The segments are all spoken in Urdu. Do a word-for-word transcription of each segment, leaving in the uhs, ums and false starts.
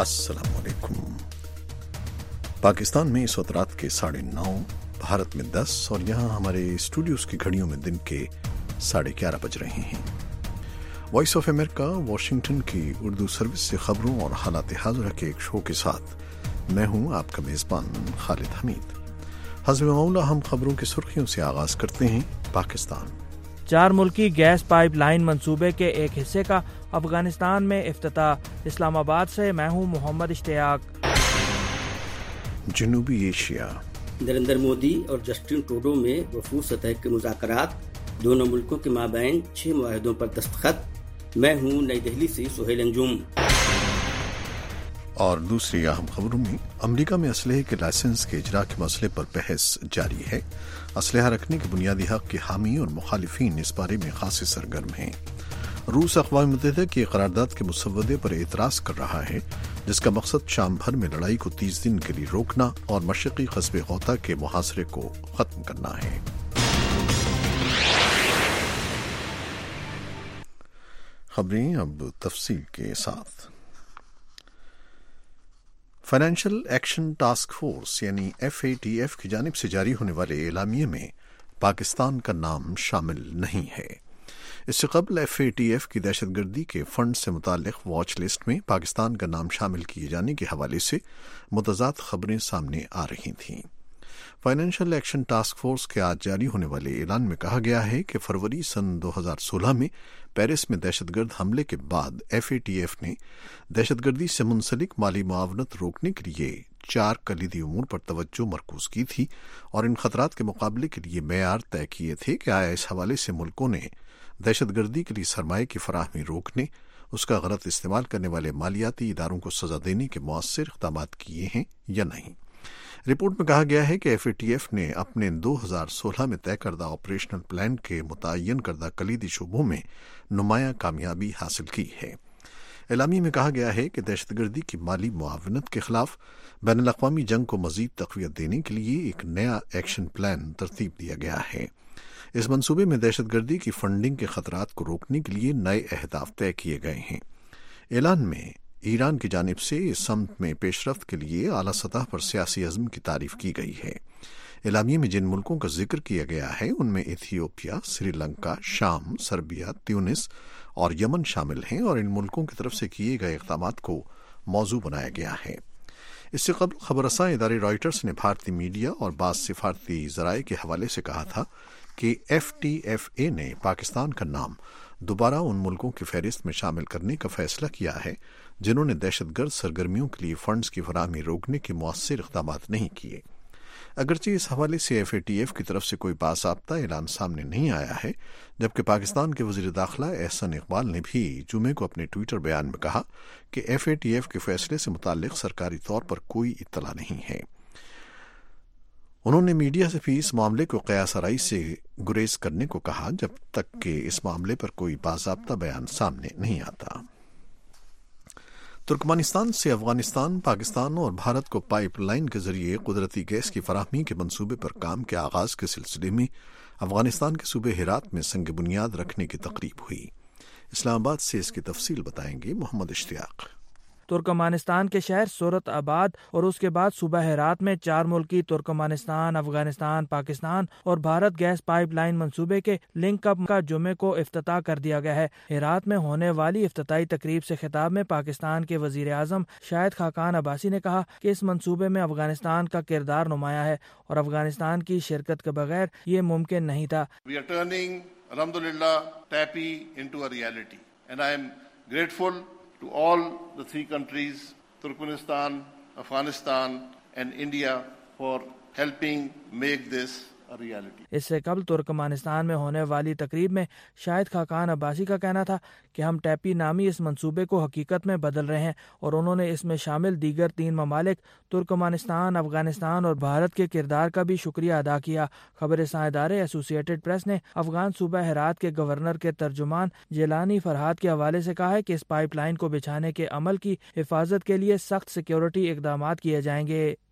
अस्सलाम वालेकुम। पाकिस्तान में इस वक्त रात के साढ़े नौ, भारत में दस और यहाँ हमारे स्टूडियोज की घड़ियों में दिन के साढ़े ग्यारह बज रहे हैं। वॉइस ऑफ अमेरिका वाशिंगटन की उर्दू सर्विस से खबरों और हालात हाज़िरा के एक शो के साथ मैं हूँ आपका मेज़बान खालिद हमीद। हज़ब मौला हम खबरों की सुर्खियों से आगाज़ करते हैं। पाकिस्तान चार मुल्की गैस पाइप लाइन मंसूबे के एक हिस्से का अफगानिस्तान में इफ्तिताह। इस्लामाबाद से मैं हूँ मोहम्मद इश्तियाक। जनूबी एशिया नरेंद्र मोदी और जस्टिन ट्रूडो में वफूद सतह के मुज़ाकरात, दोनों मुल्कों के माबैन छह मुआहदों पर दस्तखत। मैं हूँ नई दिल्ली से सुहेल अंजुम। और दूसरी अहम खबरों में अमेरिका में असलहे के लाइसेंस के इजरा के मसले पर बहस जारी है। असलहा रखने के बुनियादी हक के हामी और मुखालिफिन इस बारे में खासे सरगर्म हैं। रूस अक़वाम मुत्तहिदा की करारदाद के मुसव्वदे पर एतराज कर रहा है, जिसका मकसद शाम भर में लड़ाई को तीस दिन के लिए रोकना और मशरक़ी कस्बे गौता के मुहासरे को खत्म करना है। खबरें अब तफसील के साथ। फाइनेंशियल एक्शन टास्क फोर्स यानी एफ ए टी एफ की जानिब से जारी होने वाले एलामिये में पाकिस्तान का नाम शामिल नहीं है। इससे कबल एफ ए टी एफ की दहशतगर्दी के फंड से मुताल्लिक वॉच लिस्ट में पाकिस्तान का नाम शामिल किए जाने के हवाले से मुतज़ाद खबरें सामने आ रही थीं। फाइनेंशियल एक्शन टास्क फोर्स के आज जारी होने वाले ऐलान में कहा गया है कि फरवरी सन दो हज़ार सोलह में पेरिस में दहशतगर्द हमले के बाद एफ ए टी एफ ने दहशतगर्दी से मुंसलिक माली मुआवनत रोकने के लिए चार कलीदी उमूर पर तवज्जो मरकूज की थी और इन खतरात के मुकाबले के लिए मेयार तय किए थे कि आया इस हवाले से मुल्कों ने दहशतगर्दी के लिए सरमाए की फराहमी रोकने, उसका गलत इस्तेमाल करने वाले मालियाती इदारों को सजा देने के मौसर इक़दाम किए हैं या नहीं। रिपोर्ट में कहा गया है कि एफ ए टी एफ ने अपने दो हज़ार सोलह में तय करदा ऑपरेशनल प्लान के मुतय्यन करदा कलीदी शोबों में नुमायां कामयाबी हासिल की है। एलामी में कहा गया है कि दहशतगर्दी की माली मुआवनत के खिलाफ बैनुल अक़वामी जंग को मज़ीद तक़वियत देने के लिए एक नया एक्शन प्लान तरतीब दिया गया है। इस मंसूबे में दहशतगर्दी की फंडिंग के खतरात को रोकने के लिए नए अहदाफ तय किए गए हैं। ऐलान में ईरान की जानिब से इस सम्त में पेशरफ्त के लिए आला सतह पर सियासी अज़्म की तारीफ की गई है। एलामिये में जिन मुल्कों का जिक्र किया गया है उनमें इथियोपिया, श्रीलंका, शाम, सर्बिया, ट्यूनिस और यमन शामिल हैं और इन मुल्कों की तरफ से किए गए इक़दामात को मौजू बनाया गया है। इससे कबल खबरसां इदारे रॉयटर्स ने भारतीय मीडिया और बाज़ सिफारती ज़राए के हवाले से कहा था कि एफ टी एफ ए ने पाकिस्तान का नाम दोबारा उन मुल्कों की फहरिस्त में शामिल करने का फैसला किया है जिन्होंने दहशतगर्द सरगर्मियों के लिए फंड्स की फराहमी रोकने के मौसर इक़दाम नहीं किए। अगरचे इस हवाले से एफ ए टी एफ की तरफ से कोई बाज़ाब्ता ऐलान सामने नहीं आया है, जबकि पाकिस्तान के वज़ीर दाखिला एहसन इकबाल ने भी जुमे को अपने ट्विटर बयान में कहा कि एफ ए टी एफ के फैसले से मुताल्लिक सरकारी तौर पर कोई इत्तला नहीं है। उन्होंने मीडिया से भी इस मामले को क़यास आराई से गुरेज करने को कहा जब तक कि इस मामले पर कोई बाज़ाब्ता बयान सामने नहीं आता। तुर्कमानिस्तान से अफगानिस्तान, पाकिस्तान और भारत को पाइप लाइन के जरिए कुदरती गैस की फराहमी के मंसूबे पर काम के आगाज के सिलसिले में अफगानिस्तान के सूबे हेरात में संग बुनियाद रखने की तकरीब हुई। इस्लामाबाद से इसकी तफसील बताएंगे मोहम्मद इश्तियाक। तुर्कमानिस्तान के शहर सूरत आबाद और उसके बाद सूबा हेरात में चार मुल्की तुर्कमानिस्तान, अफगानिस्तान, पाकिस्तान और भारत गैस पाइप लाइन मंसूबे के लिंक अप का जुमे को इफ्तिताह कर दिया गया है। हेरात में होने वाली इफ्तिताही तकरीब से खिताब में पाकिस्तान के वजीर आजम शाहिद खाकान अब्बासी ने कहा कि इस मंसूबे में अफगानिस्तान का किरदार नुमाया है और अफगानिस्तान की शिरकत के बगैर ये मुमकिन नहीं था। We are turning, alhamdulillah, TAPI into a reality and I am grateful to all the three countries, Turkmenistan, Afghanistan and India, for helping make this a reality. इससे कबल तुर्कमानिस्तान में होने वाली तकरीब में शाहिद खाकान अब्बासी का कहना था कि हम टैपी नामी इस मंसूबे को हकीकत में बदल रहे हैं और उन्होंने इसमें शामिल दीगर तीन ममालिक तुर्कमानिस्तान, अफगानिस्तान और भारत के किरदार का भी शुक्रिया अदा किया। खबरसां इदारे एसोसिएटेड प्रेस ने अफगान सूबा हेरात के गवर्नर के तर्जुमान जिलानी फरहाद के हवाले से कहा है कि इस पाइप लाइन को बिछाने के अमल की हिफाजत के लिए सख्त सिक्योरिटी इकदाम किए जाएंगे।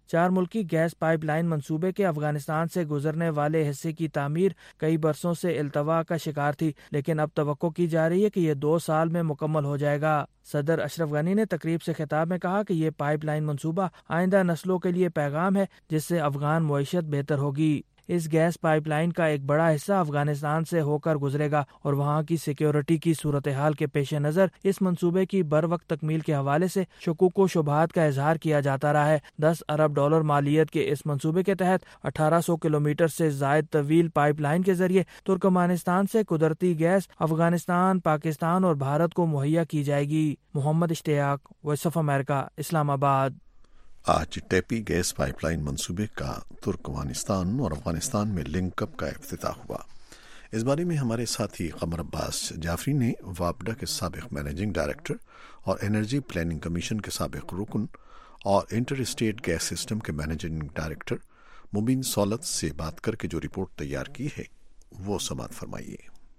چار ملکی گیس پائپ لائن منصوبے کے افغانستان سے گزرنے والے حصے کی تعمیر کئی برسوں سے التوا کا شکار تھی، لیکن اب توقع کی جا رہی ہے کہ یہ دو سال میں مکمل ہو جائے گا۔ صدر اشرف غنی نے تقریب سے خطاب میں کہا کہ یہ پائپ لائن منصوبہ آئندہ نسلوں کے لیے پیغام ہے جس سے افغان معیشت بہتر ہوگی۔ اس گیس پائپ لائن کا ایک بڑا حصہ افغانستان سے ہو کر گزرے گا اور وہاں کی سیکیورٹی کی صورتحال کے پیش نظر اس منصوبے کی بروقت تکمیل کے حوالے سے شکوک و شبہات کا اظہار کیا جاتا رہا ہے۔ دس ارب ڈالر مالیت کے اس منصوبے کے تحت اٹھارہ سو کلومیٹر سے زائد طویل پائپ لائن کے ذریعے ترکمانستان سے قدرتی گیس افغانستان، پاکستان اور بھارت کو مہیا کی جائے گی۔ محمد اشتیاق، وائس آف امریکہ، اسلام آباد۔ آج ٹیپی گیس پائپ لائن منصوبے کا ترکمانستان اور افغانستان میں لنک اپ کا افتتاح ہوا۔ اس بارے میں ہمارے ساتھی قمر عباس جعفری نے وابڈا کے سابق مینیجنگ ڈائریکٹر اور انرجی پلاننگ کمیشن کے سابق رکن اور انٹر اسٹیٹ گیس سسٹم کے مینیجنگ ڈائریکٹر مبین سولت سے بات کر کے جو رپورٹ تیار کی ہے وہ سماعت فرمائیے۔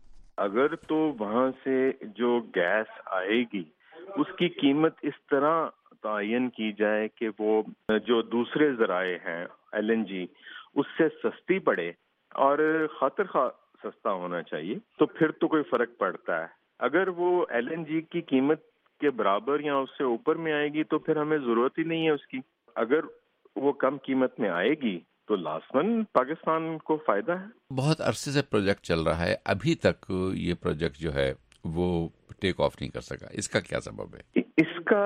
اگر تو وہاں سے جو گیس آئے گی اس کی قیمت اس طرح تعین کی جائے کہ وہ جو دوسرے ذرائع ہیں ایل این جی اس سے سستی پڑے اور خاطر خواہ سستا ہونا چاہیے، تو پھر تو کوئی فرق پڑتا ہے۔ اگر وہ ایل این جی کی قیمت کے برابر یا اس سے اوپر میں آئے گی تو پھر ہمیں ضرورت ہی نہیں ہے اس کی۔ اگر وہ کم قیمت میں آئے گی تو لازماً پاکستان کو فائدہ ہے۔ بہت عرصے سے پروجیکٹ چل رہا ہے، ابھی تک یہ پروجیکٹ جو ہے وہ ٹیک آف نہیں کر سکا، اس کا کیا سبب ہے؟ اس کا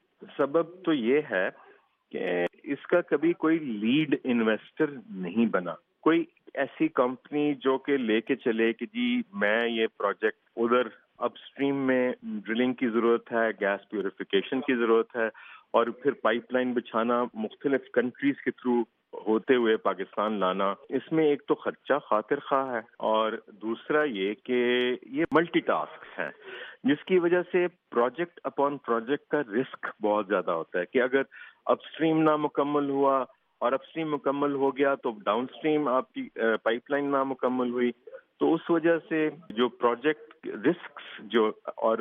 سبب تو یہ ہے کہ اس کا کبھی کوئی لیڈ انویسٹر نہیں بنا، کوئی ایسی کمپنی جو کہ لے کے چلے کہ جی میں یہ پروجیکٹ ادھر اپ اسٹریم میں ڈرلنگ کی ضرورت ہے، گیس پیوریفیکیشن کی ضرورت ہے، اور پھر پائپ لائن بچھانا مختلف کنٹریز کے تھرو ہوتے ہوئے پاکستان لانا، اس میں ایک تو خرچہ خاطر خواہ ہے اور دوسرا یہ کہ یہ ملٹی ٹاسک ہے، جس کی وجہ سے پروجیکٹ اپون پروجیکٹ کا رسک بہت زیادہ ہوتا ہے کہ اگر اپ اسٹریم نامکمل ہوا اور اپ اسٹریم مکمل ہو گیا تو ڈاؤن اسٹریم آپ کی پائپ لائن نامکمل ہوئی، تو اس وجہ سے جو پروجیکٹ رسکس جو اور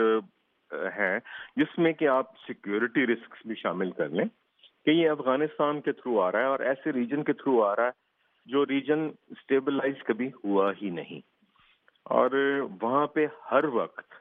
ہیں جس میں کہ آپ سیکیورٹی رسکس بھی شامل کر لیں کہ یہ افغانستان کے تھرو آ رہا ہے اور ایسے ریجن کے تھرو آ رہا ہے جو ریجن اسٹیبلائز کبھی ہوا ہی نہیں، اور وہاں پہ ہر وقت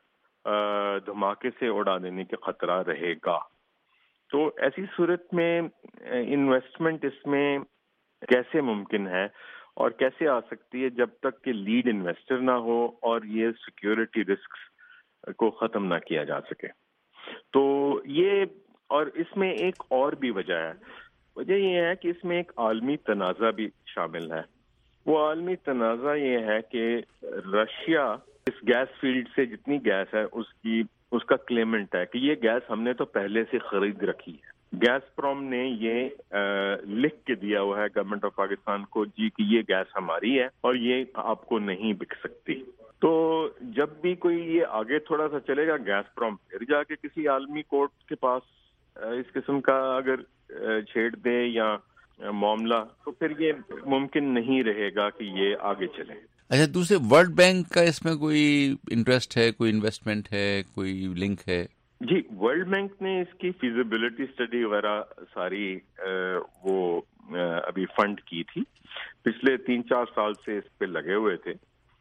دھماکے سے اڑا دینے کے خطرہ رہے گا۔ تو ایسی صورت میں انویسٹمنٹ اس میں کیسے ممکن ہے اور کیسے آ سکتی ہے جب تک کہ لیڈ انویسٹر نہ ہو اور یہ سیکیورٹی رسکس کو ختم نہ کیا جا سکے۔ تو یہ اور اس میں ایک اور بھی وجہ ہے، وجہ یہ ہے کہ اس میں ایک عالمی تنازع بھی شامل ہے۔ وہ عالمی تنازع یہ ہے کہ رشیا اس گیس فیلڈ سے جتنی گیس ہے اس کی اس کا کلیمنٹ ہے کہ یہ گیس ہم نے تو پہلے سے خرید رکھی ہے۔ گیس پروم نے یہ لکھ کے دیا ہوا ہے گورنمنٹ آف پاکستان کو جی کہ یہ گیس ہماری ہے اور یہ آپ کو نہیں بک سکتی۔ تو جب بھی کوئی یہ آگے تھوڑا سا چلے گا گیس پروم پھر جا کے کسی عالمی کورٹ کے پاس اس قسم کا اگر چھیڑ دے یا معاملہ، تو پھر یہ ممکن نہیں رہے گا کہ یہ آگے چلے۔ اچھا، دوسرے ورلڈ بینک کا اس میں کوئی انٹرسٹ ہے، کوئی انویسٹمنٹ ہے، کوئی لنک ہے؟ جی، ورلڈ بینک نے اس کی فیزیبلٹی اسٹڈی وغیرہ ساری وہ ابھی فنڈ کی تھی، پچھلے تین چار سال سے اس پہ لگے ہوئے تھے۔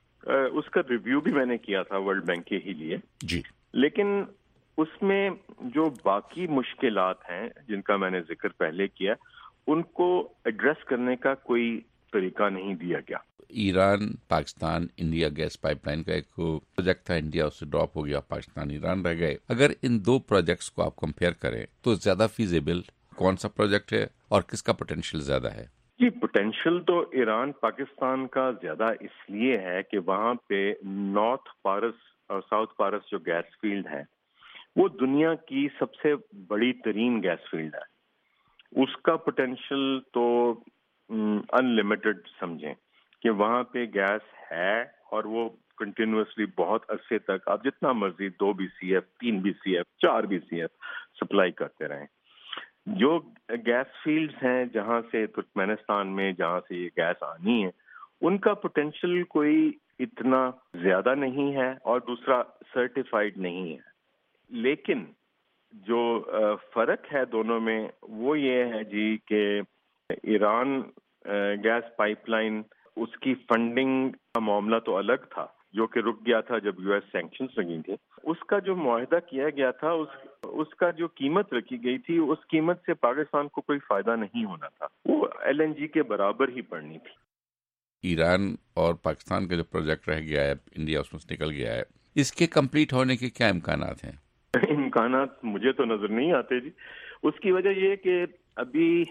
اس کا ریویو بھی میں نے کیا تھا ورلڈ بینک کے ہی لیے، جی، لیکن اس میں جو باقی مشکلات ہیں جن کا میں نے ذکر پہلے کیا ان کو ایڈریس کرنے کا کوئی طریقہ نہیں دیا گیا۔ Iran Pakistan India gas pipeline کا ایک پروجیکٹ تھا، انڈیا اس سے ڈراپ ہو گیا، پاکستان ایران رہ گئے۔ اگر ان دو پروجیکٹس کو آپ کمپیئر کریں تو زیادہ فیزیبل کون سا پروجیکٹ ہے اور کس کا پوٹینشیل زیادہ ہے؟ جی، پوٹینشیل تو ایران پاکستان کا زیادہ اس لیے ہے کہ وہاں پہ نارتھ پارس اور ساؤتھ پارس جو گیس فیلڈ ہے وہ دنیا کی سب سے بڑی ترین گیس فیلڈ ہے۔ اس کا پوٹینشیل تو ان لمیٹڈ سمجھیں کہ وہاں پہ گیس ہے اور وہ کنٹینیوسلی بہت عرصے تک آپ جتنا مرضی دو بی سی ایف، تین بی سی ایف، چار بی سی ایف سپلائی کرتے رہیں۔ جو گیس فیلڈز ہیں جہاں سے ترکمانستان میں جہاں سے یہ گیس آنی ہے ان کا پوٹینشیل کوئی اتنا زیادہ نہیں ہے اور دوسرا سرٹیفائیڈ نہیں ہے، لیکن جو فرق ہے دونوں میں وہ یہ ہے جی کہ ایران گیس پائپ لائن، اس کی فنڈنگ کا معاملہ تو الگ تھا جو کہ رک گیا تھا جب یو ایس سینکشنز لگی تھی. اس کا جو معاہدہ کیا گیا تھا، اس اس کا جو قیمت رکھی گئی تھی، اس قیمت سے پاکستان کو کوئی فائدہ نہیں ہونا تھا، وہ ایل این جی کے برابر ہی پڑنی تھی. ایران اور پاکستان کا جو پروجیکٹ رہ گیا ہے، انڈیا اس میں سے نکل گیا ہے، اس کے کمپلیٹ ہونے کے کیا امکانات ہیں؟ امکانات مجھے تو نظر نہیں آتے جی. اس کی وجہ یہ کہ ابھی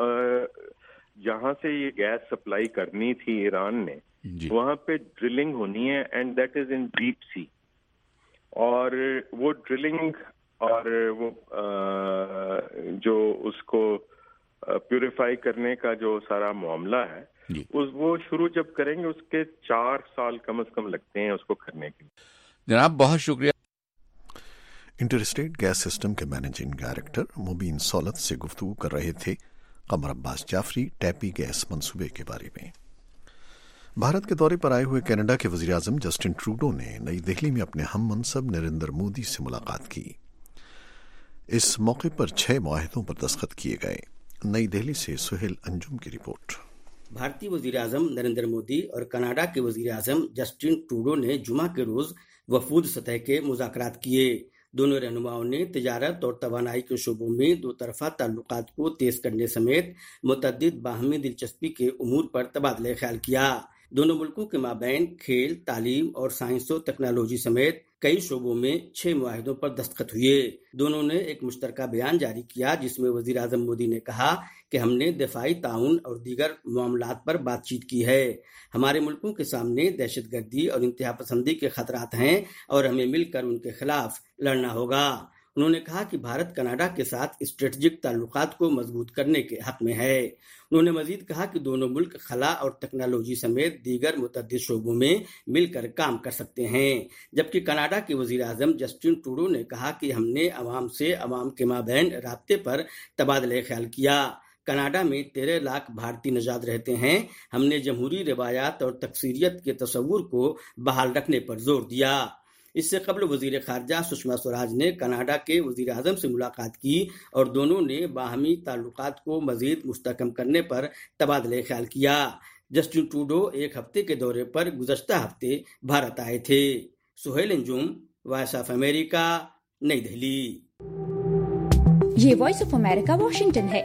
جہاں سے یہ گیس سپلائی کرنی تھی ایران نے، جی. وہاں پہ ڈرلنگ ہونی ہے، and that is in deep sea, اور وہ ڈرلنگ اور وہ جو اس کو پیوریفائی کرنے کا جو سارا معاملہ ہے، جی. اس وہ شروع جب کریں گے اس کے چار سال کم از کم لگتے ہیں اس کو کرنے کے. جناب بہت شکریہ. انٹر اسٹیٹ گیس سسٹم کے مینیجنگ ڈائریکٹر مبین سولت سے گفتگو کر رہے تھے قمر عباس جعفری ٹیپی گیس منصوبے کے بارے میں. بھارت کے دورے پر آئے ہوئے کینیڈا کے وزیر اعظم جسٹن ٹروڈو نے نئی دہلی میں اپنے ہم منصب نریندر مودی سے ملاقات کی. اس موقع پر چھ معاہدوں پر دستخط کیے گئے. نئی دہلی سے سہیل انجم کی رپورٹ. بھارتی وزیر اعظم نریندر مودی اور کینیڈا کے وزیر اعظم جسٹن ٹروڈو نے جمعہ کے روز وفود سطح کے مذاکرات کیے. دونوں رہنماؤں نے تجارت اور توانائی کے شعبوں میں دو طرفہ تعلقات کو تیز کرنے سمیت متعدد باہمی دلچسپی کے امور پر تبادلہ خیال کیا. دونوں ملکوں کے مابین کھیل، تعلیم اور سائنس و ٹیکنالوجی سمیت کئی شعبوں میں چھ معاہدوں پر دستخط ہوئے. دونوں نے ایک مشترکہ بیان جاری کیا جس میں وزیر اعظم مودی نے کہا کہ ہم نے دفاعی تعاون اور دیگر معاملات پر بات چیت کی ہے. ہمارے ملکوں کے سامنے دہشت گردی اور انتہا پسندی کے خطرات ہیں اور ہمیں مل کر ان کے خلاف لڑنا ہوگا. انہوں نے کہا کہ بھارت کینیڈا کے ساتھ اسٹریٹجک تعلقات کو مضبوط کرنے کے حق میں ہے. انہوں نے مزید کہا کہ دونوں ملک خلا اور ٹیکنالوجی سمیت دیگر متعدد شعبوں میں مل کر کام کر سکتے ہیں. جبکہ کینیڈا کے وزیر اعظم جسٹن ٹروڈو نے کہا کہ ہم نے عوام سے عوام کے مابین رابطے پر تبادلہ خیال کیا. کینیڈا میں تیرہ لاکھ بھارتی نژاد رہتے ہیں. ہم نے جمہوری روایات اور تکثیریت کے تصور کو بحال رکھنے پر زور دیا. اس سے قبل وزیر خارجہ سشما سوراج نے کینیڈا کے وزیر اعظم سے ملاقات کی اور دونوں نے باہمی تعلقات کو مزید مستحکم کرنے پر تبادلہ خیال کیا. جسٹن ٹروڈو ایک ہفتے کے دورے پر گزشتہ ہفتے بھارت آئے تھے. Sohail Anjum, voice of America, نئی دہلی. یہ وائس آف امریکہ واشنگٹن ہے.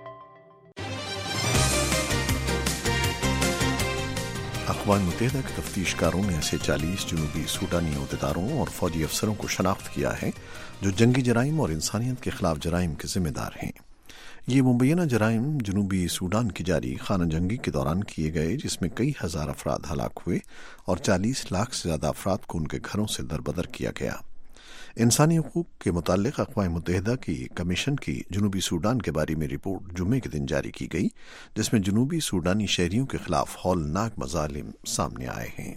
اقوام متحدہ کے تفتیش کاروں نے ایسے چالیس جنوبی سوڈانی عہدیداروں اور فوجی افسروں کو شناخت کیا ہے جو جنگی جرائم اور انسانیت کے خلاف جرائم کے ذمہ دار ہیں. یہ مبینہ جرائم جنوبی سوڈان کی جاری خانہ جنگی کے دوران کیے گئے جس میں کئی ہزار افراد ہلاک ہوئے اور چالیس لاکھ سے زیادہ افراد کو ان کے گھروں سے دربدر کیا گیا. انسانی حقوق کے متعلق اقوام متحدہ کی کمیشن کی جنوبی سوڈان کے بارے میں رپورٹ جمعے کے دن جاری کی گئی جس میں جنوبی سوڈانی شہریوں کے خلاف ہولناک مظالم سامنے آئے ہیں.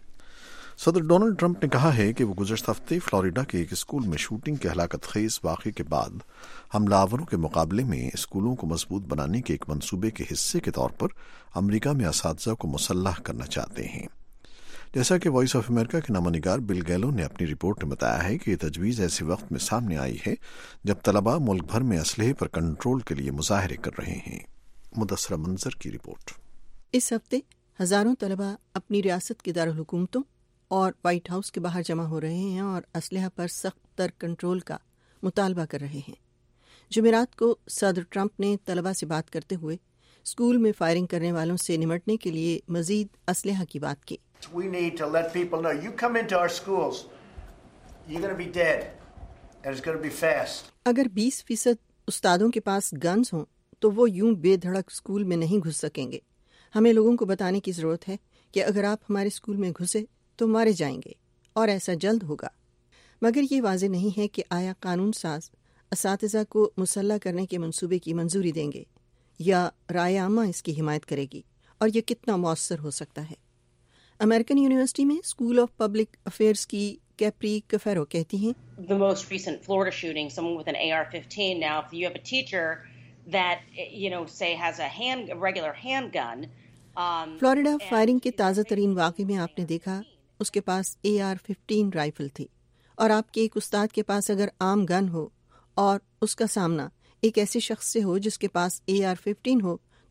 صدر ڈونلڈ ٹرمپ نے کہا ہے کہ وہ گزشتہ ہفتے فلوریڈا کے ایک اسکول میں شوٹنگ کے ہلاکت خیز واقعے کے بعد حملہ آوروں کے مقابلے میں اسکولوں کو مضبوط بنانے کے ایک منصوبے کے حصے کے طور پر امریکہ میں اساتذہ کو مسلح کرنا چاہتے ہیں. جیسا کہ وائس آف امریکہ کے نامہ نگار بل گیلو نے اپنی رپورٹ میں بتایا ہے کہ یہ تجویز ایسے وقت میں سامنے آئی ہے جب طلباء ملک بھر میں اسلحے پر کنٹرول کے لیے مظاہرے کر رہے ہیں. مدثرہ منظر کی رپورٹ. اس ہفتے ہزاروں طلباء اپنی ریاست کے دارالحکومتوں اور وائٹ ہاؤس کے باہر جمع ہو رہے ہیں اور اسلحہ پر سخت تر کنٹرول کا مطالبہ کر رہے ہیں. جمعرات کو صدر ٹرمپ نے طلباء سے بات کرتے ہوئے اسکول میں فائرنگ کرنے والوں سے نمٹنے کے لیے مزید اسلحہ کی بات کی. We need to let people know, you come into our schools, you're going to be dead, and it's going to be fast. اگر بیس فیصد استادوں کے پاس گنز ہوں تو وہ یوں بے دھڑک اسکول میں نہیں گھس سکیں گے. ہمیں لوگوں کو بتانے کی ضرورت ہے کہ اگر آپ ہمارے اسکول میں گھسے تو مارے جائیں گے اور ایسا جلد ہوگا. مگر یہ واضح نہیں ہے کہ آیا قانون ساز اساتذہ کو مسلح کرنے کے منصوبے کی منظوری دیں گے یا رائے عامہ اس کی حمایت کرے گی اور یہ کتنا مؤثر ہو سکتا ہے. امریکن یونیورسٹی میں اسکول آف پبلک افیئرز کی کیپری کفیرو کہتی ہیں The most recent Florida shooting, someone with an A R fifteen. Now, if you have a teacher that, you know, say has a hand, a regular handgun. Um, Florida firing کے تازہ ترین واقعے میں آپ نے دیکھا اس کے پاس اے آر ففٹین رائفل تھی اور آپ کے ایک استاد کے پاس اگر عام گن ہو اور اس کا سامنا ایک ایسے شخص سے ہو جس کے پاس اے آر ففٹین ہو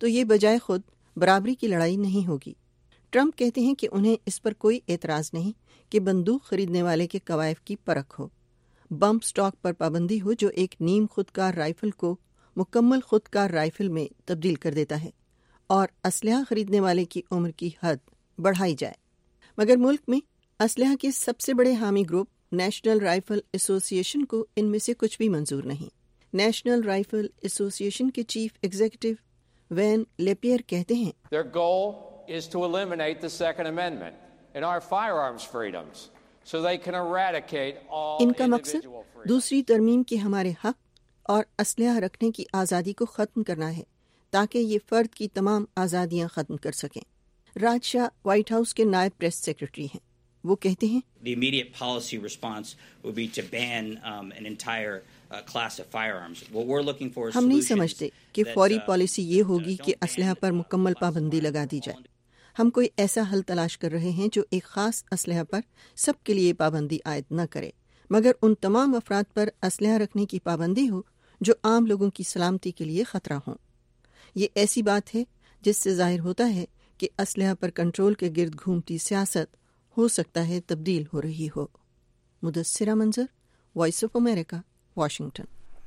تو یہ بجائے خود برابری کی لڑائی نہیں ہوگی۔ ٹرمپ کہتے ہیں کہ انہیں اس پر کوئی اعتراض نہیں کہ بندوق خریدنے والے کے کوائف کی پرکھ ہو، بمپ سٹاک پر پابندی ہو جو ایک نیم خودکار رائفل کو مکمل خودکار رائفل میں تبدیل کر دیتا ہے، اور اسلحہ خریدنے والے کی عمر کی حد بڑھائی جائے۔ مگر ملک میں اسلحہ کے سب سے بڑے حامی گروپ نیشنل رائفل ایسوسی ایشن کو ان میں سے کچھ بھی منظور نہیں۔ نیشنل رائفل ایسوسی ایشن کے چیف ایگزیکٹو وین لیپیئر کہتے ہیں Their goal is to eliminate the Second Amendment and our firearms freedoms so they can eradicate all ان کا مقصد individual freedoms. دوسری ترمیم کے ہمارے حق اور اسلحہ رکھنے کی آزادی کو ختم کرنا ہے تاکہ یہ فرد کی تمام آزادیاں ختم کر سکیں۔ راج شاہ وائٹ ہاؤس کے نائب پریس سیکرٹری ہیں، وہ کہتے ہیں The immediate policy response would be to ban um, an entire uh, class of firearms. What we're looking for is ہم نہیں solutions سمجھتے کہ that, فوری uh, پالیسی یہ ہوگی کہ اسلحہ پر مکمل پابندی لگا دی جائے۔ ہم کوئی ایسا حل تلاش کر رہے ہیں جو ایک خاص اسلحہ پر سب کے لیے پابندی عائد نہ کرے، مگر ان تمام افراد پر اسلحہ رکھنے کی پابندی ہو جو عام لوگوں کی سلامتی کے لیے خطرہ ہوں۔ یہ ایسی بات ہے جس سے ظاہر ہوتا ہے کہ اسلحہ پر کنٹرول کے گرد گھومتی سیاست ہو سکتا ہے تبدیل ہو رہی ہو۔ مدثرہ Manzar, voice of America, Washington.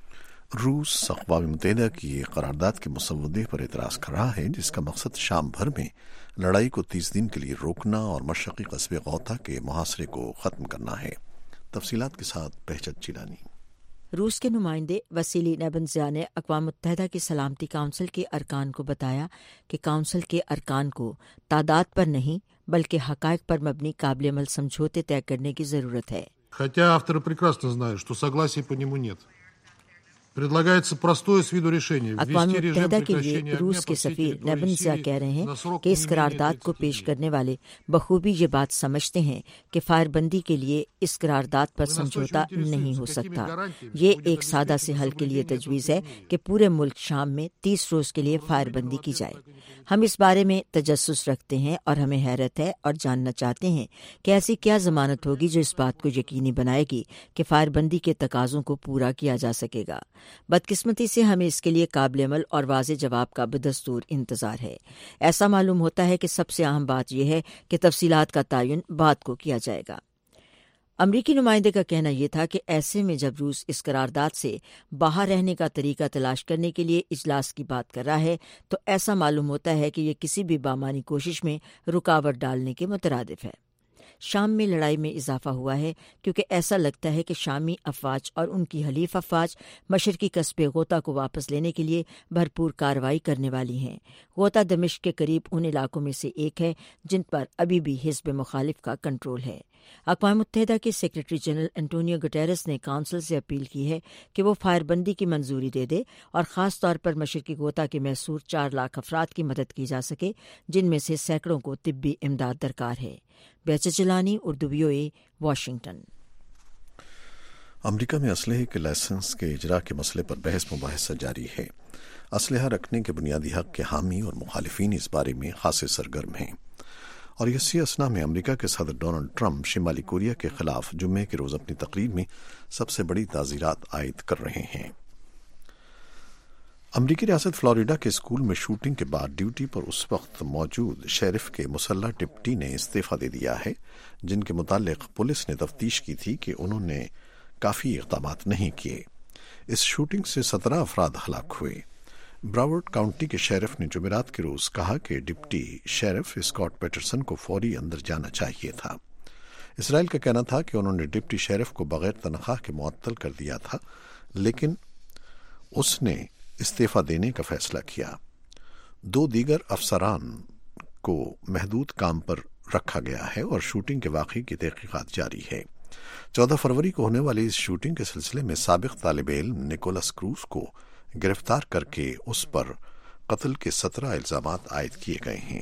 روس اقوام متحدہ کی ایک قرارداد کے مسودے پر اعتراض کر رہا ہے جس کا مقصد شام بھر میں لڑائی کو تیس دن کے لیے روکنا اور مشرقی قصبے غوطہ کے محاصرے کو ختم کرنا ہے۔ تفصیلات کے ساتھ بہجت چیلانی۔ روس کے نمائندے وسیلی نیبنزیا نے اقوام متحدہ کی سلامتی کونسل کے ارکان کو بتایا کہ کونسل کے ارکان کو تعداد پر نہیں بلکہ حقائق پر مبنی قابل عمل سمجھوتے طے کرنے کی ضرورت ہے۔ Хотя авторы прекрасно знают, что согласия по нему нет. Предлагается простое с виду решение اقوام ввести режим متحدہ کے لیے прекращения روس огня کے по всей سفیر территории نیبنزیا کہہ رہے Сирии на ہیں срок کہ اس не قرارداد менее کو тридцати پیش дней. کرنے والے بخوبی یہ بات سمجھتے ہیں کہ فائر بندی کے لیے اس قرارداد پر سمجھوتا نہیں ہو سکتا۔ یہ ایک سادہ سے حل کے لیے تجویز ہے کہ پورے ملک شام میں تیس روز کے لیے فائر بندی کی جائے۔ ہم اس بارے میں تجسس رکھتے ہیں اور ہمیں حیرت ہے اور جاننا چاہتے ہیں کہ ایسی کیا ضمانت ہوگی جو اس بات کو یقینی بنائے گی کہ فائر بندی کے تقاضوں کو پورا کیا جا سکے گا۔ بدقسمتی سے ہمیں اس کے لیے قابل عمل اور واضح جواب کا بدستور انتظار ہے۔ ایسا معلوم ہوتا ہے کہ سب سے اہم بات یہ ہے کہ تفصیلات کا تعین بعد کو کیا جائے گا۔ امریکی نمائندے کا کہنا یہ تھا کہ ایسے میں جب روس اس قرارداد سے باہر رہنے کا طریقہ تلاش کرنے کے لیے اجلاس کی بات کر رہا ہے تو ایسا معلوم ہوتا ہے کہ یہ کسی بھی بامانی کوشش میں رکاوٹ ڈالنے کے مترادف ہے۔ شام میں لڑائی میں اضافہ ہوا ہے کیونکہ ایسا لگتا ہے کہ شامی افواج اور ان کی حلیف افواج مشرقی قصبے غوطہ کو واپس لینے کے لیے بھرپور کارروائی کرنے والی ہیں۔ غوطہ دمشق کے قریب ان علاقوں میں سے ایک ہے جن پر ابھی بھی حزب مخالف کا کنٹرول ہے۔ اقوام متحدہ کے سیکرٹری جنرل انٹونیو گٹیرس نے کونسل سے اپیل کی ہے کہ وہ فائر بندی کی منظوری دے دے اور خاص طور پر مشرقی غوطہ کے محصور چار لاکھ افراد کی مدد کی جا سکے جن میں سے سینکڑوں کو طبی امداد درکار ہے۔ بیچ چلانی، اردو وی او اے، واشنگٹن۔ امریکہ میں اسلحے کے لائسنس کے اجرا کے مسئلے پر بحث مباحثہ جاری ہے۔ اسلحہ رکھنے کے بنیادی حق کے حامی اور مخالفین اس بارے میں خاصے سرگرم ہیں، اور اسی اثنا میں امریکہ کے صدر ڈونلڈ ٹرمپ شمالی کوریا کے خلاف جمعے کے روز اپنی تقریر میں سب سے بڑی تعزیرات عائد کر رہے ہیں۔ امریکی ریاست فلوریڈا کے اسکول میں شوٹنگ کے بعد ڈیوٹی پر اس وقت موجود شیرف کے مسلح ڈپٹی نے استعفیٰ دے دیا ہے، جن کے متعلق پولیس نے تفتیش کی تھی کہ انہوں نے کافی اقدامات نہیں کیے۔ اس شوٹنگ سے سترہ افراد ہلاک ہوئے۔ براورڈ کاؤنٹی کے شیرف نے جمعرات کے روز کہا کہ ڈپٹی شیرف اسکاٹ پیٹرسن کو فوری اندر جانا چاہیے تھا۔ اسرائیل کا کہنا تھا کہ انہوں نے ڈپٹی شیرف کو بغیر تنخواہ کے معطل کر دیا تھا، لیکن اس نے استعفیٰ دینے کا فیصلہ کیا۔ دو دیگر افسران کو محدود کام پر رکھا گیا ہے اور شوٹنگ کے واقعے کی تحقیقات جاری ہے۔ چودہ فروری کو ہونے والی اس شوٹنگ کے سلسلے میں سابق طالب علم نکولس کروز کو گرفتار کر کے اس پر قتل کے سترہ الزامات عائد کیے گئے ہیں۔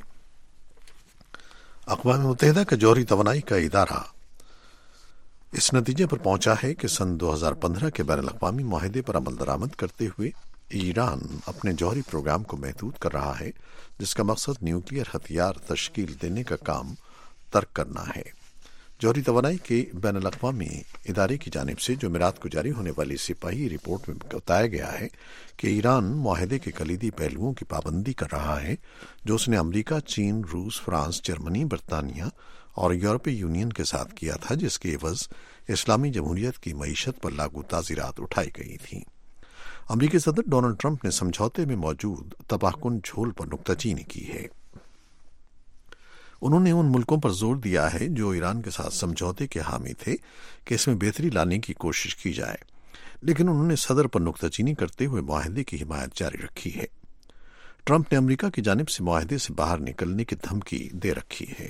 اقوام متحدہ کا جوہری توانائی کا ادارہ اس نتیجے پر پہنچا ہے کہ سن دو ہزار پندرہ کے بین الاقوامی معاہدے پر عمل درآمد کرتے ہوئے ایران اپنے جوہری پروگرام کو محدود کر رہا ہے، جس کا مقصد نیوکلیئر ہتھیار تشکیل دینے کا کام ترک کرنا ہے۔ जौहरी तवानाई के बैन अल-अक़वामी इदारे की जानिब से जुमेरात को जारी होने वाली सिपाही रिपोर्ट में बताया गया है कि ईरान मुआहदे के कलीदी पहलुओं की पाबंदी कर रहा है जो उसने अमरीका, चीन, रूस, फ्रांस, जर्मनी, बरतानिया और यूरोपीय यूनियन के साथ किया था, जिसके एवज इस्लामी जमहूरियत की मईशत पर लागू ताज़ीरात उठाई गई थी। अमरीकी सदर डोनाल्ड ट्रंप ने समझौते में मौजूद तबाहकुन झोल पर नुक्ताचीनी की है। उन्होंने उन मुल्कों पर जोर दिया है जो ईरान के साथ समझौते के हामी थे कि इसमें बेहतरी लाने की कोशिश की जाए, लेकिन उन्होंने सदर पर नुक्ताचीनी करते हुए मुआहदे की हिमायत जारी रखी है। ट्रंप ने अमरीका की जानिब से मुआहदे से बाहर निकलने की धमकी दे रखी है।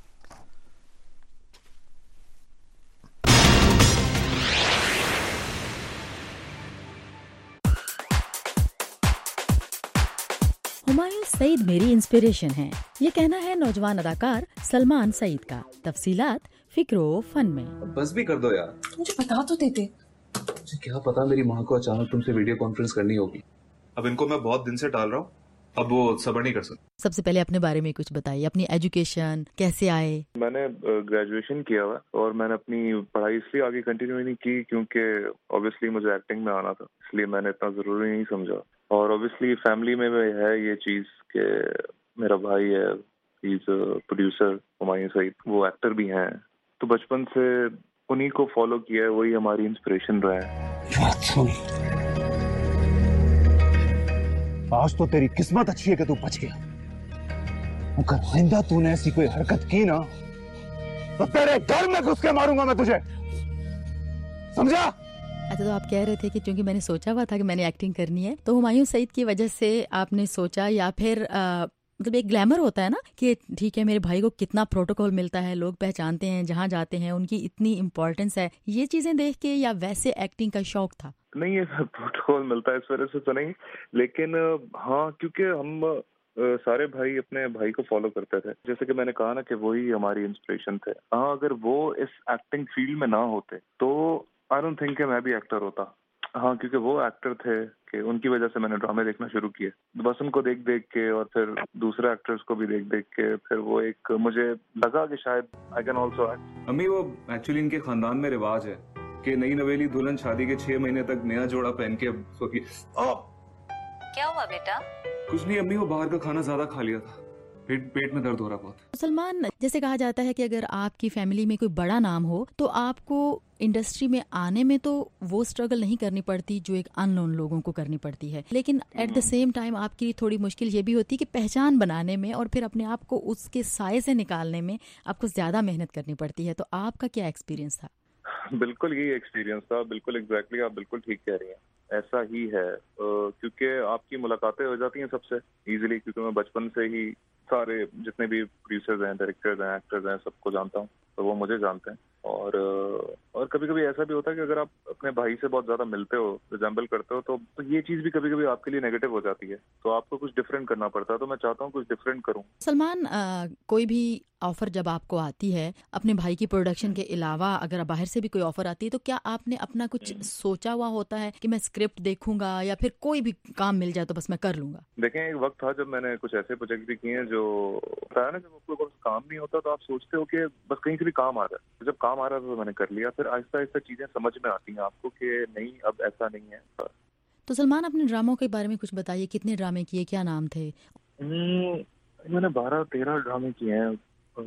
हुमायूं सईद मेरी इंस्पिरेशन है, ये कहना है नौजवान अदाकार सलमान सईद का। तफसीलात फिक्रो फन में। बस भी कर दो यार, मुझे बता तो देते। मुझे क्या पता मेरी माँ को अचानक तुमसे वीडियो कॉन्फ्रेंस करनी होगी। अब इनको मैं बहुत दिन से टाल रहा हूँ, अब वो सब्र नहीं कर सकते। सबसे पहले अपने बारे में कुछ बताइए, अपनी एजुकेशन कैसे आए? मैंने ग्रेजुएशन किया हुआ और मैंने अपनी पढ़ाई इसलिए आगे कंटिन्यू नहीं की क्योंकि ऑब्वियसली मुझे एक्टिंग में आना था, इसलिए मैंने इतना जरूरी नहीं समझा। और ऑब्वियसली फैमिली में है ये चीज कि मेरा भाई है, he is producer Humayun Saeed, वो एक्टर भी हैं, तो बचपन से उन्हीं को फॉलो किया है, वही हमारी इंस्पिरेशन रहा है। आज तो तेरी किस्मत अच्छी है कि तू बच गया, अगर आइंदा तूने ऐसी कोई हरकत की ना तो तेरे घर में घुस के मारूंगा मैं तुझे, समझा? अच्छा, तो आप कह रहे थे कि क्योंकि मैंने सोचा हुआ था कि मैंने एक्टिंग करनी है, तो हुमायूं सईद की वजह से आपने सोचा, या फिर आ, मतलब एक ग्लैमर होता है ना कि ठीक है मेरे भाई को कितना प्रोटोकॉल मिलता है, लोग पहचानते हैं जहाँ जाते हैं, उनकी इतनी इम्पोर्टेंस है, ये चीजें देख के, या वैसे एक्टिंग का शौक था? नहीं, ये प्रोटोकॉल मिलता है इस वजह से तो नहीं, लेकिन हाँ क्योंकि हम सारे भाई अपने भाई को फॉलो करते थे, जैसे कि मैंने कहा ना कि वही हमारी इंस्पिरेशन थे। हाँ, अगर वो इस एक्टिंग फील्ड में ना होते तो आई डोंट थिंक मैं भी एक्टर होता। हाँ, क्योंकि वो एक्टर थे कि उनकी वजह से मैंने ड्रामे देखना शुरू किए, बस उनको देख देख के और फिर दूसरे एक्टर्स को भी देख देख के फिर वो एक मुझे लगा कि शायद आई कैन ऑल्सो एक्ट। अम्मी, वो एक्चुअली इनके खानदान में रिवाज है कि नई नवेली दुल्हन शादी के छह महीने तक नया जोड़ा पहन के सोती। क्या हुआ बेटा? कुछ नहीं अम्मी, वो बाहर का खाना ज्यादा खा लिया था, पेट पेट में दर्द हो रहा बहुत। सलमान, जैसे कहा जाता है कि अगर आपकी फैमिली में कोई बड़ा नाम हो तो आपको इंडस्ट्री में आने में तो वो स्ट्रगल नहीं करनी पड़ती जो एक अननोन लोगों को करनी पड़ती है, लेकिन एट द सेम टाइम आपके लिए थोड़ी मुश्किल ये भी होती है कि पहचान बनाने में और फिर अपने आप को उसके साए से निकालने में आपको ज्यादा मेहनत करनी पड़ती है। तो आपका क्या एक्सपीरियंस था? बिल्कुल यही एक्सपीरियंस था, बिल्कुल एग्जैक्टली, आप बिल्कुल ठीक कह रही हैं, ऐसा ही है। क्योंकि आपकी मुलाकातें हो जाती हैं सबसे इजीली, क्योंकि मैं बचपन से ही सारे जितने भी प्रोड्यूसर्स हैं, डायरेक्टर्स हैं, एक्टर्स हैं, सबको जानता हूँ, तो वो मुझे जानते हैं। और और कभी कभी ऐसा भी होता है कि अगर आप अपने भाई से बहुत ज्यादा मिलते हो, रिजेंबल करते हो, तो, तो ये चीज भी कभी कभी आपके लिए नेगेटिव हो जाती है, तो आपको कुछ डिफरेंट करना पड़ता है। तो मैं चाहता हूँ कुछ डिफरेंट करूँ। सलमान, आ, कोई भी ऑफर जब आपको आती है अपने भाई की प्रोडक्शन के अलावा, अगर बाहर से भी कोई ऑफर आती है, तो क्या आपने अपना कुछ सोचा हुआ होता है कि मैं स्क्रिप्ट देखूंगा या फिर कोई भी काम मिल जाए तो बस मैं कर लूंगा? देखें, एक वक्त था जब मैंने कुछ ऐसे प्रोजेक्ट भी किए हैं जो बताया ना, जब आपको काम नहीं होता तो आप सोचते हो कि बस कहीं से भी काम आ रहा है। जब काम आ रहा था तो मैंने कर लिया, फिर आहिस्ता आहिस्ता चीजें समझ में आती हैं आपको कि नहीं, अब ऐसा नहीं है। तो सलमान, अपने ड्रामों के बारे में कुछ बताइए, कितने ड्रामे किए, क्या नाम थे? मैंने बारह तेरह ड्रामे किए हैं। आ,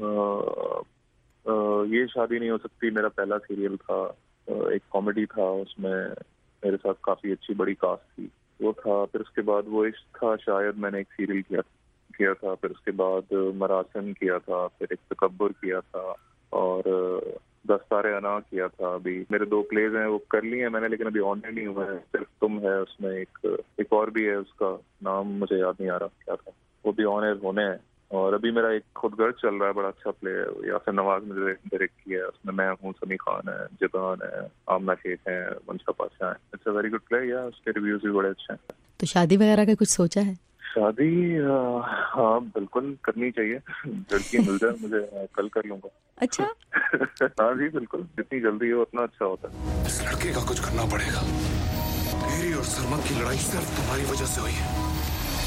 आ, ये शादी नहीं हो सकती मेरा पहला सीरियल था, एक कॉमेडी था, उसमें मेरे साथ काफी अच्छी बड़ी कास्ट थी, वो था। फिर उसके बाद वो इश्क था शायद, मैंने एक सीरियल किया किया था। फिर उसके बाद मरासन किया था, फिर एक तकब्बुर किया था, और दस्तारे अना किया था। अभी मेरे दो प्लेज हैं वो कर लिए हैं मैंने, लेकिन अभी ऑनलाइन नहीं हुआ है। सिर्फ तुम है उसमें, एक एक और भी है, उसका नाम मुझे याद नहीं आ रहा क्या था, वो भी ऑन एयर होने हैं। और अभी मेरा एक खुद गर्ज चल रहा है, बड़ा अच्छा प्ले है, यासिर नवाज ने डायरेक्ट किया है, उसमें मैं हूँ, समी खान है, जिबान है, आमना शेख है, मंशा पाशा है। It's a very good play, या उसके रिव्यूज भी बड़े अच्छे हैं। तो शादी वगैरह का कुछ सोचा है? शादी हाँ बिल्कुल करनी चाहिए, लड़की मिल जाए मुझे, कल कर लूंगा। अच्छा? हाँ जी बिल्कुल, जितनी जल्दी हो उतना अच्छा होता है। इस लड़के का कुछ करना पड़ेगा, मेरी और सरमन की लड़ाई सिर्फ तुम्हारी वजह से हुई है।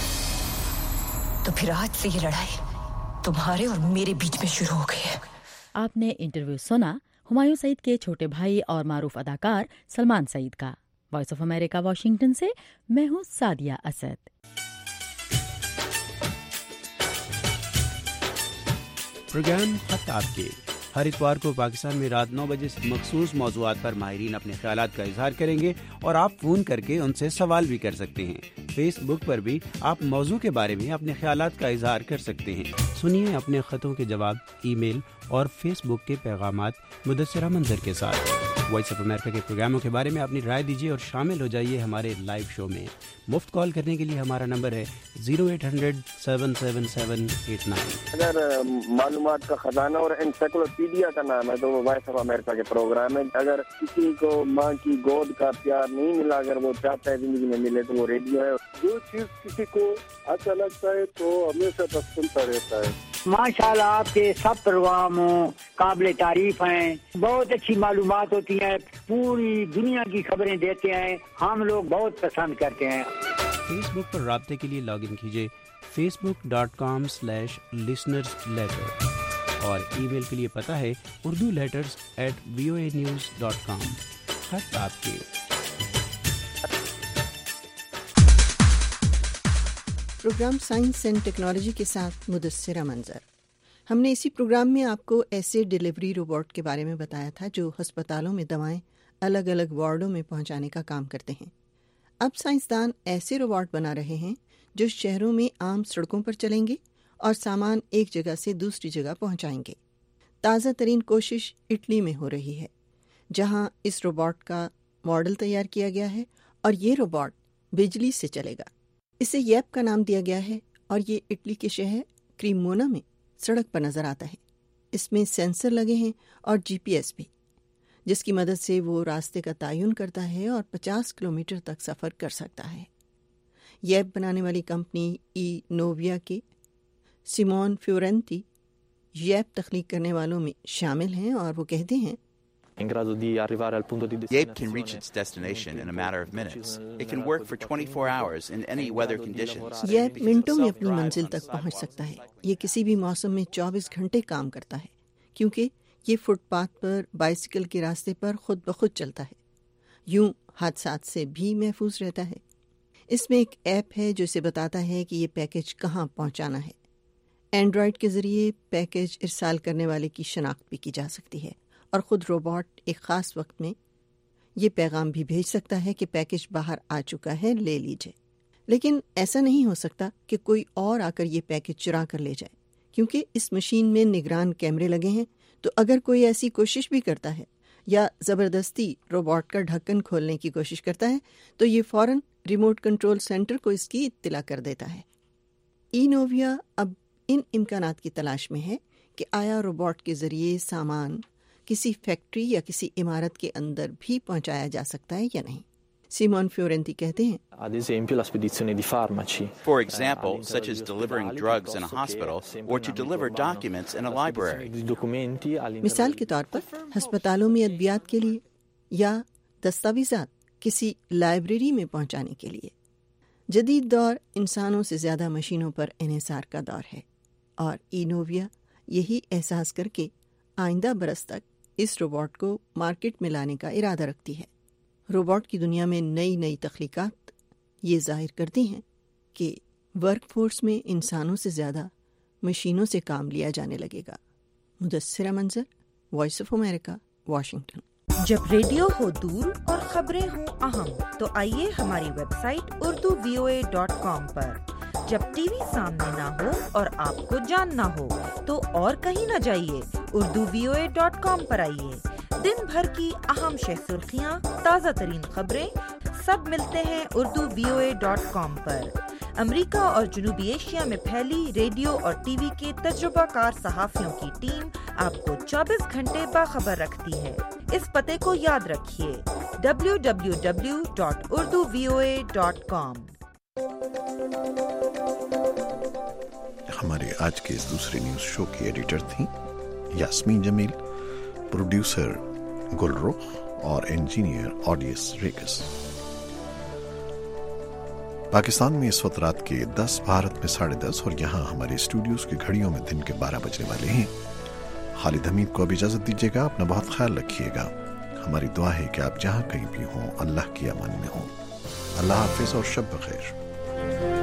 तो फिर आज से ये लड़ाई तुम्हारे और मेरे बीच में शुरू हो गई है। آپ نے انٹرویو سنا ہمایوں سعید کے چھوٹے بھائی اور معروف اداکار سلمان سعید کا۔ وائس آف امریکہ واشنگٹن سے میں ہوں سعدیہ اسد۔ پروگرام خط آپ کے ہر اتوار کو پاکستان میں رات نو بجے سے مخصوص موضوعات پر ماہرین اپنے خیالات کا اظہار کریں گے اور آپ فون کر کے ان سے سوال بھی کر سکتے ہیں۔ فیس بک پر بھی آپ موضوع کے بارے میں اپنے خیالات کا اظہار کر سکتے ہیں۔ سنیے اپنے خطوں کے جواب ای میل اور فیس بک کے پیغامات مدثرہ منظر کے ساتھ۔ وائس آف امریکہ کے پروگراموں کے بارے میں اپنی رائے دیجیے اور شامل ہو جائیے ہمارے لائیو شو میں۔ مفت کال کرنے کے لیے ہمارا نمبر ہے zero eight hundred seven seven seven eight nine. اگر معلومات کا خزانہ اور انسائکلوپیڈیا کا نام ہے تو وہ وائس آف امریکہ کے پروگرام ہے۔ اگر کسی کو ماں کی گود کا پیار نہیں ملا، اگر وہ چاہتا ہے زندگی میں ملے تو وہ ریڈیو ہے۔ جو چیز کسی کو اچھا لگتا ہے تو ہمیشہ تک سنتا رہتا ہے۔ ماشاء اللہ آپ کے سب پروگرام قابل تعریف ہیں، بہت اچھی معلومات ہوتی ہیں، پوری دنیا کی خبریں دیتے ہیں، ہم لوگ بہت پسند کرتے ہیں۔ فیس بک پر رابطے کے لیے لاگ ان کیجیے Facebook dot com slash listeners letter اور ای میل کے لیے پتہ ہے Urdu letters at V O A news dot com. خط آپ کے۔ پروگرام سائنس اینڈ ٹیکنالوجی کے ساتھ مدثرہ منظر۔ ہم نے اسی پروگرام میں آپ کو ایسے ڈیلیوری روبوٹ کے بارے میں بتایا تھا جو ہسپتالوں میں دوائیں الگ الگ وارڈوں میں پہنچانے کا کام کرتے ہیں۔ اب سائنسدان ایسے روبوٹ بنا رہے ہیں جو شہروں میں عام سڑکوں پر چلیں گے اور سامان ایک جگہ سے دوسری جگہ پہنچائیں گے۔ تازہ ترین کوشش اٹلی میں ہو رہی ہے، جہاں اس روبوٹ کا ماڈل تیار کیا گیا ہے اور یہ روبوٹ بجلی سے چلے گا۔ اسے یپ کا نام دیا گیا ہے اور یہ اٹلی کے شہر کریمونا میں سڑک پر نظر آتا ہے۔ اس میں سینسر لگے ہیں اور جی پی ایس بھی، جس کی مدد سے وہ راستے کا تعین کرتا ہے اور پچاس کلومیٹر تک سفر کر سکتا ہے۔ یپ بنانے والی کمپنی ای نوویا کے سیمون فیورنتی یپ تخلیق کرنے والوں میں شامل ہیں اور وہ کہتے ہیں Yape can reach its destination in a matter of minutes. It can work for twenty-four hours in any weather conditions. یپ منٹوں میں اپنی منزل تک پہنچ سکتا ہے۔ یہ کسی بھی موسم میں چوبیس گھنٹے کام کرتا ہے، کیونکہ یہ فٹ پاتھ پر بائسیکل کے راستے پر خود بخود چلتا ہے، یوں حادثات سے بھی محفوظ رہتا ہے۔ اس میں ایک ایپ ہے جو اسے بتاتا ہے کہ یہ پیکج کہاں پہنچانا ہے۔ اینڈرائڈ کے ذریعے پیکج ارسال کرنے والے کی شناخت بھی کی جا سکتی ہے اور خود روبوٹ ایک خاص وقت میں یہ پیغام بھی بھیج سکتا ہے کہ پیکج باہر آ چکا ہے، لے لیجئے۔ لیکن ایسا نہیں ہو سکتا کہ کوئی اور آ کر یہ پیکج چرا کر لے جائے، کیونکہ اس مشین میں نگران کیمرے لگے ہیں، تو اگر کوئی ایسی کوشش بھی کرتا ہے یا زبردستی روبوٹ کا ڈھکن کھولنے کی کوشش کرتا ہے تو یہ فوراً ریموٹ کنٹرول سینٹر کو اس کی اطلاع کر دیتا ہے۔ ای نوویا اب ان امکانات کی تلاش میں ہے کہ آیا روبوٹ کے ذریعے سامان کسی فیکٹری یا کسی عمارت کے اندر بھی پہنچایا جا سکتا ہے یا نہیں۔ سیمون فیورنتی کہتے ہیں For example, such as delivering drugs in a hospital or to deliver documents in a library. مثال کے طور پر ہسپتالوں میں ادویات کے لیے یا دستاویزات کسی لائبریری میں پہنچانے کے لیے۔ جدید دور انسانوں سے زیادہ مشینوں پر انحصار کا دور ہے، اور ای نوویا یہی احساس کر کے آئندہ برس تک اس روبوٹ کو مارکیٹ میں لانے کا ارادہ رکھتی ہے۔ روبوٹ کی دنیا میں نئی نئی تخلیقات یہ ظاہر کرتی ہیں کہ ورک فورس میں انسانوں سے زیادہ مشینوں سے کام لیا جانے لگے گا۔ Mudassira Manzar, voice of America, Washington. جب ریڈیو ہو دور اور خبریں ہوں اہم تو آئیے ہماری website Urdu V O A dot com پر۔ جب ٹی وی سامنے نہ ہو اور آپ کو جاننا ہو تو اور کہیں نہ جائیے، Urdu V O A dot com پر آئیے۔ دن بھر کی اہم شہ سرخیاں، تازہ ترین خبریں سب ملتے ہیں Urdu V O A dot com پر۔ امریکہ اور جنوبی ایشیا میں پھیلی ریڈیو اور ٹی وی کے تجربہ کار صحافیوں کی ٹیم آپ کو چوبیس گھنٹے باخبر رکھتی ہے۔ اس پتے کو یاد رکھیے، W W W dot Urdu V O A dot com. ہمارے آج کے اس دوسرے نیوز شو کی ایڈیٹر تھیں یاسمین جمیل، پروڈیوسر گل رخ اور انجینئر آڈیس ریکس۔ پاکستان میں اس وقت رات کے دس، بھارت میں ساڑھے دس، اور یہاں ہمارے اسٹوڈیوز کی گھڑیوں میں دن کے بارہ بجنے والے ہیں۔ خالد حمید کو اب اجازت دیجیے گا. اپنا بہت خیال رکھیے گا. ہماری دعا ہے کہ آپ جہاں کہیں بھی ہوں اللہ کی امان میں ہوں. اللہ حافظ اور شب بخیر.